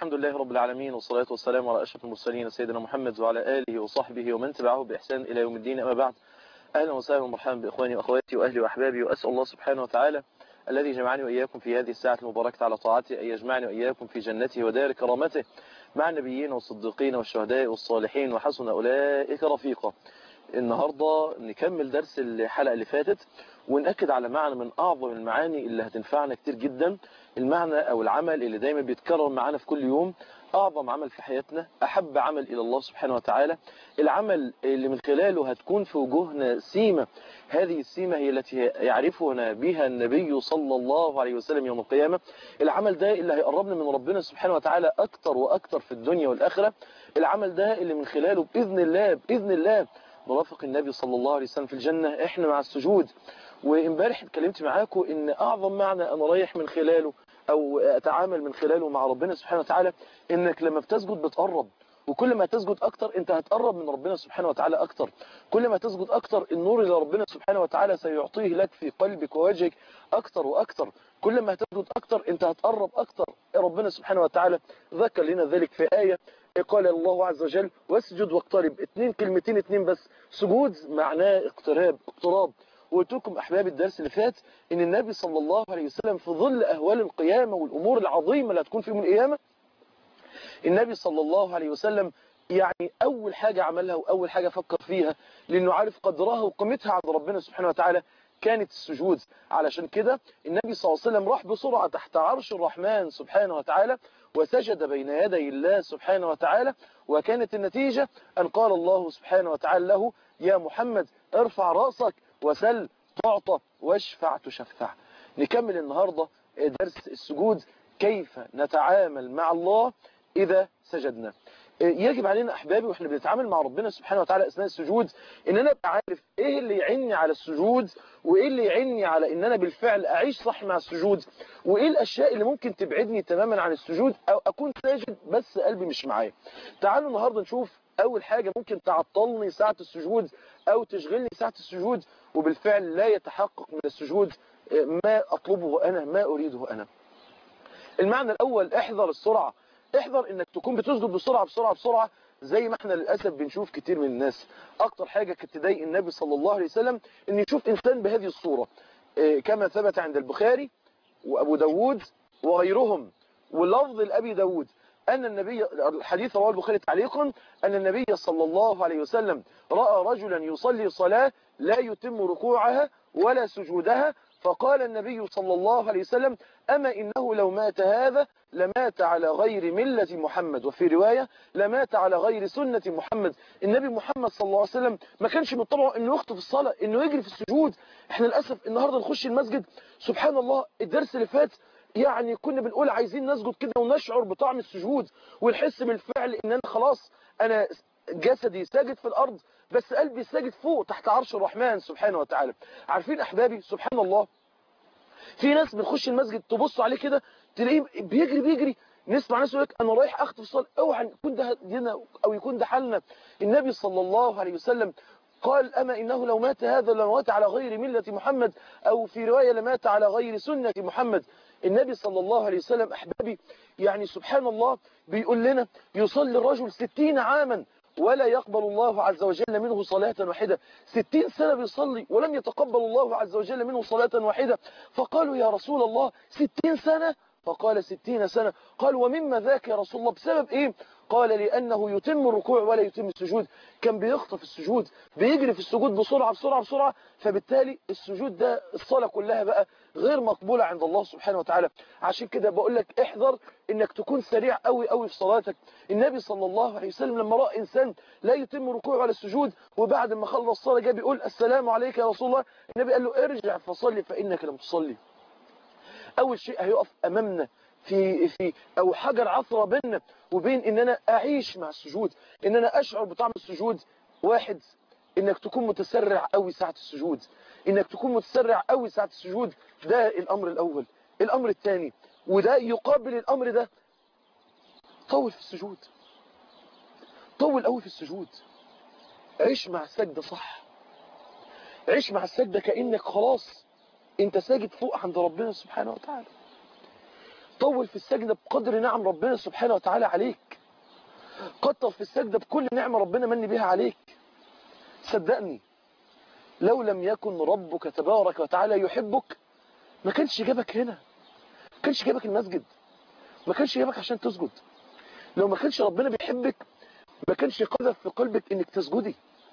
الحمد لله رب العالمين، والصلاة والسلام على أشرف المرسلين سيدنا محمد وعلى آله وصحبه ومن تبعه بإحسان إلى يوم الدين. أما بعد، أهلا وسهلا ومرحبا بإخواني وأخواتي وأهلي وأحبابي، وأسأل الله سبحانه وتعالى الذي جمعني وإياكم في هذه الساعة المباركة على طاعته أن يجمعني وإياكم في جنته ودار كرامته مع النبيين والصديقين والشهداء والصالحين وحسن أولئك رفيقا. النهاردة نكمل درس الحلقة اللي فاتت ونأكد على معنى من أعظم المعاني اللي هتنفعنا كتير جدا. المعنى أو العمل اللي دايما بيتكرر معانا في كل يوم، أعظم عمل في حياتنا، أحب عمل إلى الله سبحانه وتعالى، العمل اللي من خلاله هتكون في وجوهنا سيمة. هذه السيمة هي التي يعرفنا بها النبي صلى الله عليه وسلم يوم القيامة. العمل ده اللي هيقربنا من ربنا سبحانه وتعالى أكتر وأكتر في الدنيا والآخرة. العمل ده اللي من خلاله بإذن الله نرافق النبي صلى الله عليه وسلم في الجنة احنا مع السجود. وامبارح اتكلمت معاكم ان اعظم معنى انا رايح من خلاله او اتعامل من خلاله مع ربنا سبحانه وتعالى، انك لما بتسجد بتقرب، وكل ما تسجد اكتر انت هتقرب من ربنا سبحانه وتعالى اكتر. كل ما تسجد اكتر النور اللي ربنا سبحانه وتعالى سيعطيه لك في قلبك ووجهك اكتر واكتر. كل ما تسجد اكتر انت هتقرب اكتر. ربنا سبحانه وتعالى ذكر لنا ذلك في آية، قال الله عز وجل واسجد واقترب. كلمتين بس، سجود معناه اقتراب. وقلت لكم احباب الدرس اللي فات ان النبي صلى الله عليه وسلم في ظل اهوال القيامة والامور العظيمة اللي هتكون في يوم القيامة، النبي صلى الله عليه وسلم يعني اول حاجة عملها واول حاجة فكر فيها، لانه عارف قدرها وقيمتها عند ربنا سبحانه وتعالى، كانت السجود. علشان كده النبي صلى الله عليه وسلم راح بسرعة تحت عرش الرحمن سبحانه وتعالى وسجد بين يدي الله سبحانه وتعالى. وكانت النتيجة أن قال الله سبحانه وتعالى له يا محمد ارفع رأسك وسل تعطى واشفع تشفع. نكمل النهاردة درس السجود، كيف نتعامل مع الله إذا سجدنا. يجب علينا أحبابي وإحنا بنتعامل مع ربنا سبحانه وتعالى أثناء السجود إن أنا أبقى عارف إيه اللي يعني على السجود، وإيه اللي يعني على إن أنا بالفعل أعيش صح مع السجود، وإيه الأشياء اللي ممكن تبعدني تماما عن السجود أو أكون ساجد بس قلبي مش معايا. تعالوا النهاردة نشوف أول حاجة ممكن تعطلني ساعة السجود أو تشغلني ساعة السجود وبالفعل لا يتحقق من السجود ما أطلبه أنا، ما أريده أنا. المعنى الأول، احذر السرعة. احذر انك تكون بتسجد بسرعة زي ما احنا للأسف بنشوف كتير من الناس. اكتر حاجة كانت تضايق النبي صلى الله عليه وسلم ان يشوف انسان بهذه الصورة، كما ثبت عند البخاري وابو داود وغيرهم ولفظ الابي داود ان النبي، الحديث رواه البخاري تعليقا، ان النبي صلى الله عليه وسلم رأى رجلا يصلي صلاة لا يتم ركوعها ولا سجودها، فقال النبي صلى الله عليه وسلم أما إنه لو مات هذا لمات على غير ملة محمد، وفي رواية لمات على غير سنة محمد. النبي محمد صلى الله عليه وسلم ما كانش من طبعه انه يخطف الصلاة، انه يجري في السجود. احنا للأسف النهاردة نخش المسجد سبحان الله، الدرس اللي فات يعني كنا بنقول عايزين نسجد كده ونشعر بطعم السجود ونحس بالفعل ان انا خلاص انا جسدي ساجد في الارض بس قلبي ساجد فوق تحت عرش الرحمن سبحانه وتعالى. عارفين احبابي سبحان الله، في ناس بنخش المسجد تبص عليه كده تلاقيه بيجري، نسمع ناس يقول لك انا رايح اخطف الصلاه. اوعى يكون ده دينا او يكون ده حالنا. النبي صلى الله عليه وسلم قال اما انه لو مات هذا لمات على غير مله محمد، او في روايه لمات على غير سنه محمد. النبي صلى الله عليه وسلم احبابي يعني سبحان الله بيقول لنا يصلي الرجل 60 عاما ولا يقبل الله عز وجل منه صلاة واحدة. 60 سنة بيصلي ولم يتقبل الله عز وجل منه صلاة واحدة. فقالوا يا رسول الله 60 سنة؟ فقال 60 سنة. قال ومما ذاك يا رسول الله، بسبب ايه؟ قال لأنه يتم الركوع ولا يتم السجود. كان بيخطف السجود، بيجري في السجود بسرعة، فبالتالي السجود ده الصلاة كلها بقى غير مقبولة عند الله سبحانه وتعالى. عشان كده بقول لك احذر انك تكون سريع قوي في صلاتك. النبي صلى الله عليه وسلم لما رأى انسان لا يتم الركوع ولا السجود وبعد ما خلص الصلاة جاء بيقول السلام عليك يا رسول الله، النبي قال له ارجع فصلي فإنك لم تصلي. اول شيء هيقف امامنا في او حجر عثرة بيننا وبين ان انا اعيش مع السجود، ان انا اشعر بطعم السجود. واحد، انك تكون متسرع قوي ساعة السجود، انك تكون متسرع قوي ساعة السجود. ده الامر الاول. الامر الثاني وده يقابل الامر ده، طول في السجود، طول قوي في السجود. عيش مع السجدة صح، عيش مع السجدة كأنك خلاص انت ساجد فوق عند ربنا سبحانه وتعالى. طول في السجدة بقدر نعم ربنا سبحانه وتعالى عليك. كتر في السجدة بكل نعمة ربنا من بها عليك. صدقني لو لم يكن ربك تبارك وتعالى يحبك ما كانش جابك هنا، ما كانش جابك المسجد، ما كانش جابك عشان تسجد. لو ما كانش ربنا بيحبك ما كانش قذف في قلبك انك تسجدي.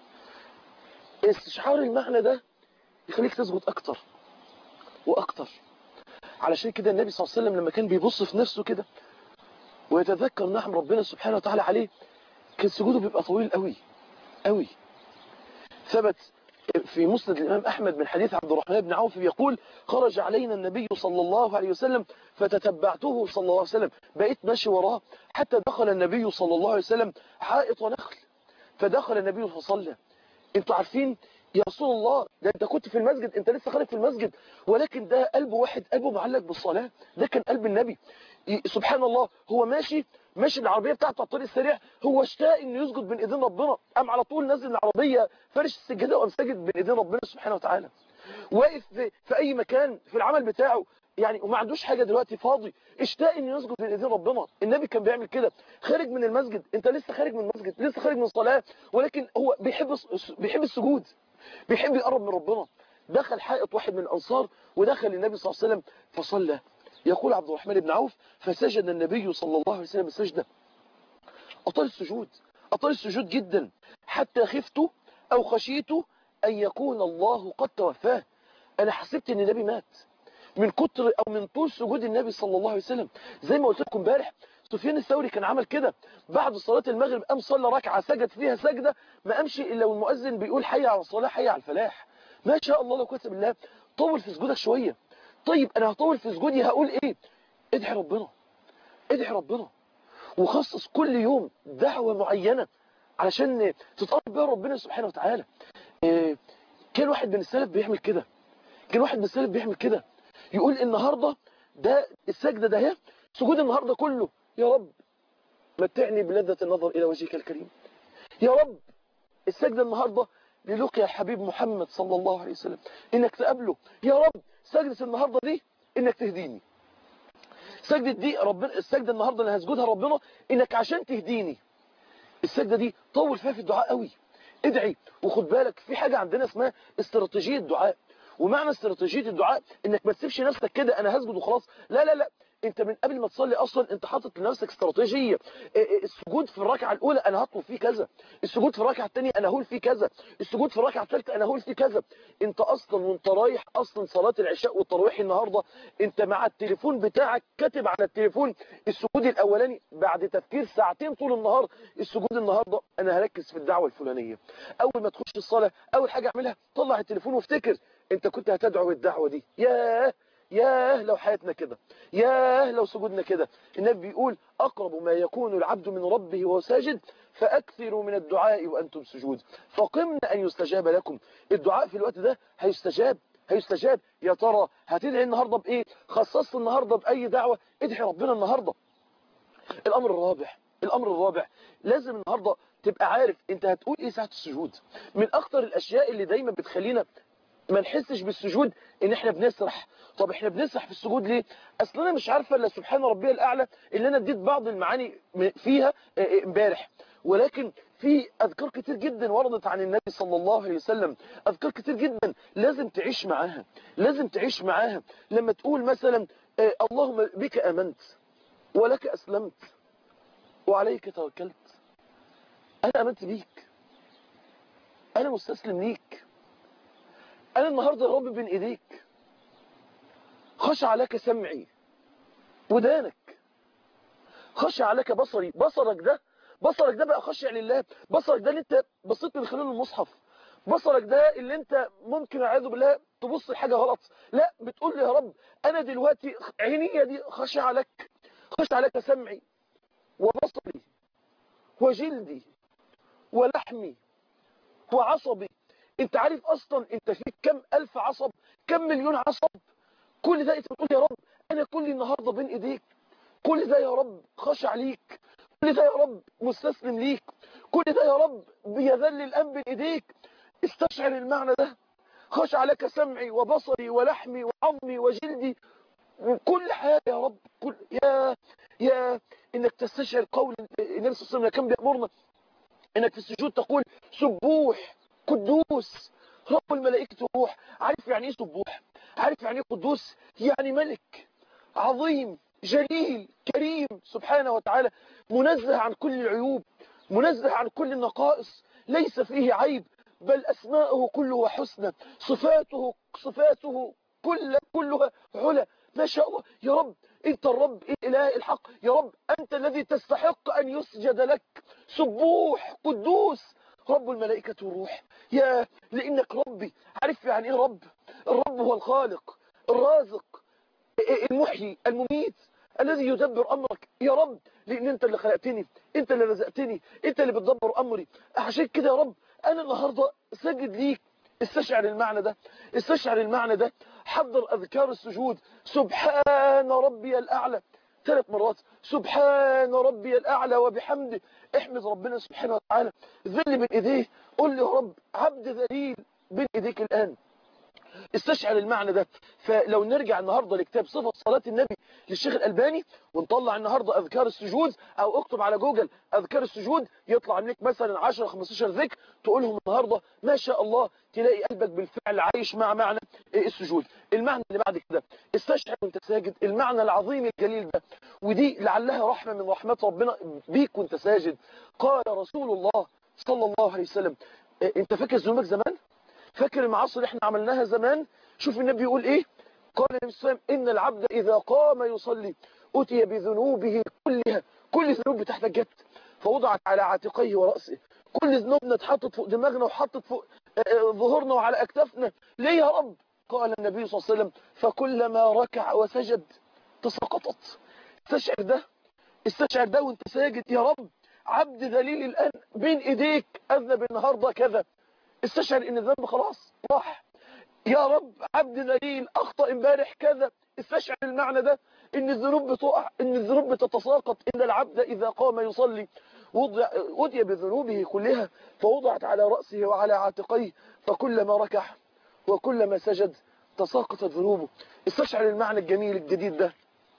استشعار المعنى ده يخليك تسجد اكتر واكتر. علشان كده النبي صلى الله عليه وسلم لما كان بيبص في نفسه كده ويتذكر نعم ربنا سبحانه وتعالى عليه كان سجوده بيبقى طويل قوي قوي. ثبت في مسند الإمام أحمد من حديث عبد الرحمن بن عوف يقول خرج علينا النبي صلى الله عليه وسلم فتتبعته صلى الله عليه وسلم، بقيت ماشي وراه حتى دخل النبي صلى الله عليه وسلم حائط نخل، فدخل النبي فصلى. انتوا عارفين يا رسول الله ده انت كنت في المسجد، انت لسه خارج في المسجد، ولكن ده قلب واحد قلبه معلق بالصلاة، ده كان قلب النبي. سبحان الله هو ماشي العربية بتاعته على الطريق السريع، هو اشتاق انه يسجد بين ايدين ربنا، قام على طول نزل العربية فرش السجادة وقام ساجد بين ايدين ربنا سبحانه وتعالى. واقف في اي مكان في العمل بتاعه يعني وما عندوش حاجة دلوقتي فاضي، اشتاق انه يسجد بين ايدين ربنا. النبي كان بيعمل كده، خارج من المسجد، انت لسه خارج من المسجد، لسه خارج من الصلاة، ولكن هو بيحب السجود، بيحب يقرب من ربنا. دخل حائط واحد من الأنصار ودخل النبي صلى الله عليه وسلم فصلى. يقول عبد الرحمن بن عوف فسجد النبي صلى الله عليه وسلم السجدة، أطال السجود، أطال السجود جدا حتى خفت أو خشيت أن يكون الله قد توفاه. أنا حسبت أن النبي مات من كتر أو من طول سجود النبي صلى الله عليه وسلم. زي ما قلت لكم امبارح سفيان الثوري كان عمل كده، بعد صلاة المغرب قام صلى ركعة سجد فيها سجدة ما قامش إلا والمؤذن بيقول حي على الصلاة حي على الفلاح. ما شاء الله لو كتب الله. طول في سجودك شوية. طيب أنا هطول في سجودي هقول إيه؟ ادعي ربنا، ادعي ربنا، وخصص كل يوم دعوة معينة علشان تتقرب بها ربنا سبحانه وتعالى. كان واحد من السلف بيعمل كده، كان واحد من السلف بيعمل كده، يقول النهاردة ده السجدة ده هي سجود النهاردة كله، يا رب متعني بلذة النظر إلى وجهك الكريم، يا رب السجدة النهاردة للقيا الحبيب محمد صلى الله عليه وسلم إنك تقابله، يا رب سجدة النهاردة دي إنك تهديني، سجدة دي ربنا، السجدة النهاردة اللي هسجدها ربنا إنك عشان تهديني. السجدة دي طول فيها في الدعاء قوي، ادعي. وخد بالك في حاجة عندنا اسمها استراتيجية الدعاء، ومعنى استراتيجية الدعاء انك ما تسيبش نفسك كده انا هسجد وخلاص، لا لا لا، انت من قبل ما تصلي اصلا انت حاطط لنفسك استراتيجية. السجود في الركعة الاولى انا هطلب فيه كذا، السجود في الركعة الثانية انا هقول فيه كذا، السجود في الركعة الثالثة انا هقول فيه كذا. انت اصلا وانت رايح اصلا صلاة العشاء والتراويح النهاردة انت مع التليفون بتاعك كاتب على التليفون السجود الاولاني بعد تفكير ساعتين طول النهار، السجود النهاردة انا هركز في الدعوة الفلانية. اول ما تخش الصلاة اول حاجة اعملها طلع التليفون وافتكر انت كنت هتدعو بالدعوة دي. ياه لو حياتنا كده، ياه لو سجودنا كده. النبي بيقول أقرب ما يكون العبد من ربه وهو ساجد فأكثروا من الدعاء وأنتم سجود فقمنا أن يستجاب لكم. الدعاء في الوقت ده هيستجاب، هيستجاب. يا ترى هتدعي النهاردة بإيه؟ خصصت النهاردة بأي دعوة؟ ادعي ربنا النهاردة. الأمر الرابع لازم النهاردة تبقى عارف انت هتقول ايه ساعة السجود. من اكتر الاشياء اللي دايما بتخلينا ما نحسش بالسجود ان احنا بنسرح. طب احنا بنسرح في السجود ليه؟ اصل انا مش عارفه الا سبحان ربي الاعلى اللي انا اديت بعض المعاني فيها امبارح، ولكن في اذكار كتير جدا وردت عن النبي صلى الله عليه وسلم، اذكار كتير جدا لازم تعيش معاها، لازم تعيش معاها. لما تقول مثلا اللهم بك امنت ولك اسلمت وعليك توكلت، انا امنت بيك، انا مستسلم ليك، انا النهارده يا رب بين ايديك، خشع لك سمعي ودانك، خشع لك بصري، بصرك ده بقى خشع لله، بصرك ده اللي انت بصيت من خلال المصحف، بصرك ده اللي انت ممكن اعوذ بالله تبص لحاجه غلط، لا بتقول لي يا رب انا دلوقتي عيني دي خشع لك، خشع لك سمعي وبصري وجلدي ولحمي وعصبي. انت عارف اصلا انت فيك كم الف عصب، كم مليون عصب؟ كل ده انت بتقول يا رب انا كل النهارده بين ايديك، كل ده يا رب خشع ليك، كل ده يا رب مستسلم ليك، كل ده يا رب بيذل الان بين ايديك. استشعر المعنى ده، خشع لك سمعي وبصري ولحمي وعظمي وجلدي كل حاجة يا رب، كل يا انك تستشعر قول النبي صلى الله عليه وسلم كان بيأمرنا انك في السجود تقول سبوح قدوس رب الملائكة والروح. عارف يعني ايه سبوح؟ عارف يعني ايه قدوس؟ يعني ملك عظيم جليل كريم سبحانه وتعالى، منزه عن كل العيوب، منزه عن كل النقائص، ليس فيه عيب، بل أسماءه كلها حسنى، صفاته كلها علا. ما شاء الله يا رب، انت الرب الاله الحق يا رب، انت الذي تستحق ان يسجد لك. سبوح قدوس رب الملائكة والروح. يا لانك ربي. عارف يعني ايه رب؟ الرب هو الخالق الرازق المحيي المميت الذي يدبر امرك يا رب، لان انت اللي خلقتني، انت اللي رزقتني، انت اللي بتدبر امري. عشان كده يا رب انا النهارده ساجد ليك. استشعر المعنى ده، استشعر المعنى ده. حضر اذكار السجود. سبحان ربي الاعلى 3 مرات، سبحان ربي الاعلى وبحمده. احمد ربنا سبحانه وتعالى، ذل من ايديه، قل له يا رب عبد ذليل بين ايديك الان. استشعر المعنى ده. فلو نرجع النهاردة لكتاب صفة صلاة النبي للشيخ الألباني، ونطلع النهاردة أذكار السجود، أو اكتب على جوجل أذكار السجود، يطلع لك مثلا 10-15 ذكر تقولهم النهاردة، ما شاء الله تلاقي قلبك بالفعل عايش مع معنى السجود. المعنى اللي بعد كده، استشعر وانت ساجد المعنى العظيم الجليل ده، ودي لعلها رحمة من رحمات ربنا بيك وانت ساجد. قال رسول الله صلى الله عليه وسلم، انت فاكر ذنوبك زمان؟ فاكر المعاصي اللي احنا عملناها زمان؟ شوف النبي يقول ايه. قال النبي صلى الله عليه وسلم ان العبد اذا قام يصلي اتي بذنوبه كلها. كل الذنوب بتاعتك جت فوضعت على عاتقيه وراسه. كل ذنوبنا اتحطت فوق دماغنا وحطت فوق ظهورنا وعلى اكتافنا. ليه يا رب؟ قال النبي صلى الله عليه وسلم فكلما ركع وسجد تساقطت. استشعر ده، استشعر ده وانت ساجد يا رب. عبد ذليل الان بين ايديك اذنب النهارده كذا، استشعر ان الذنب خلاص راح. يا رب عبد ذليل اخطأ امبارح كذا، استشعر المعنى ده، ان الذنوب بتقع، ان الذنوب بتتساقط. ان العبد اذا قام يصلي وضي بذنوبه كلها فوضعت على رأسه وعلى عاتقيه، فكلما ركع وكلما سجد تساقطت ذنوبه. استشعر المعنى الجميل الجديد ده.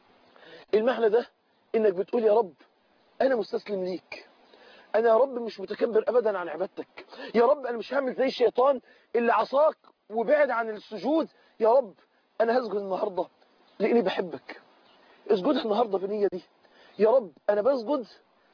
المعنى ده انك بتقول يا رب انا مستسلم ليك، انا يا رب مش متكبر ابدا عن عبادتك، يا رب انا مش هعمل زي الشيطان اللي عصاك وبعد عن السجود. يا رب انا هسجد النهارده لاني بحبك. اسجد النهارده بالنيه دي. يا رب انا بسجد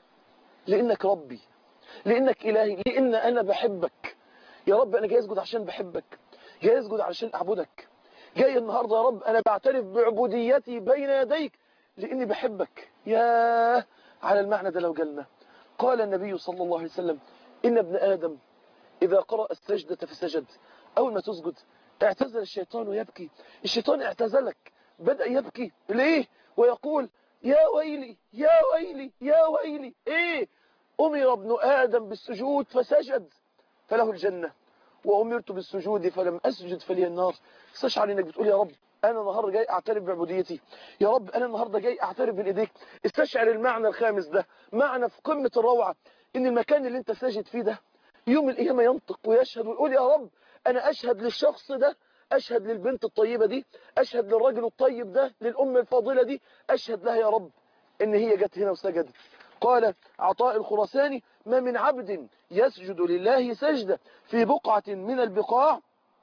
لانك ربي، لانك الهي، لان انا بحبك. يا رب انا جاي اسجد عشان بحبك، جاي اسجد علشان اعبدك. جاي النهارده يا رب انا بعترف بعبوديتي بين يديك لاني بحبك. يا على المعنى ده لو جالنا. قال النبي صلى الله عليه وسلم إن ابن آدم إذا قرأ السجدة فسجد، أول ما تسجد اعتزل الشيطان يبكي. الشيطان اعتزلك، بدأ يبكي. ليه؟ ويقول يا ويلي يا ويلي يا ويلي. إيه؟ أمر ابن آدم بالسجود فسجد فله الجنة، وأمرت بالسجود فلم أسجد فلي النار. استشعر إنك بتقول يا رب أنا النهاردة جاي أعترف بعبوديتي، يا رب أنا النهاردة جاي أعترف بين إيديك. استشعر المعنى الخامس ده، معنى في قمة الروعة، إن المكان اللي أنت ساجد فيه ده يوم القيامة ينطق ويشهد ويقول يا رب أنا أشهد للشخص ده، أشهد للبنت الطيبة دي، أشهد للرجل الطيب ده، للأم الفاضلة دي، أشهد لها يا رب إن هي جت هنا وسجدت. قال عطاء الخراساني ما من عبد يسجد لله سجدة في بقعة من البقاع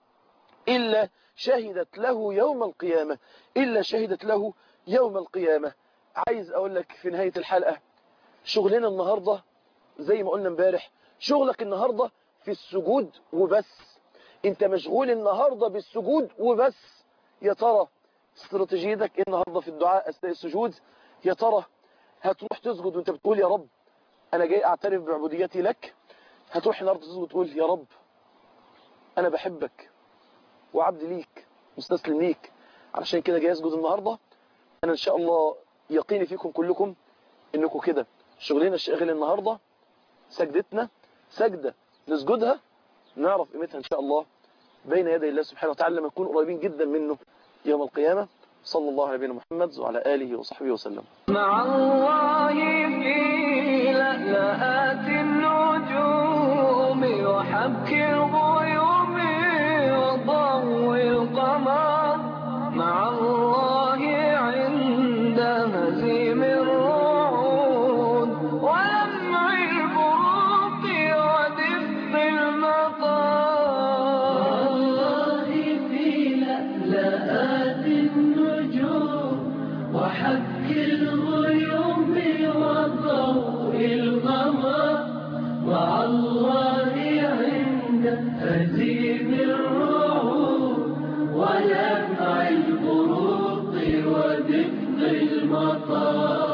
إلا شهدت له يوم القيامة، إلا شهدت له يوم القيامة. عايز أقول لك في نهاية الحلقة، شغلنا النهاردة زي ما قلنا امبارح، شغلك النهاردة في السجود وبس. انت مشغول النهاردة بالسجود وبس. يا ترى استراتيجيتك ايه النهاردة في الدعاء أثناء السجود؟ يا ترى هتروح تسجد وانت بتقول يا رب انا جاي اعترف بعبوديتي لك؟ هتروح النهاردة تسجد وتقول يا رب انا بحبك وعبد ليك مستسلم ليك، علشان كده جاي اسجد النهاردة. انا ان شاء الله يقيني فيكم كلكم انكم كده شغلنا الشاغل النهاردة سجدتنا سجدة نسجدها نعرف قيمتها ان شاء الله بين يدي الله سبحانه وتعالى لما نكون قريبين جدا منه يوم القيامة. صلى الله على نبينا محمد وعلى آله وصحبه وسلم. مع الله في لألآت النجوم وحبك الغيوم وضوء القمر، مع الله هزيم الرعود ولمع البروق ودفء المطار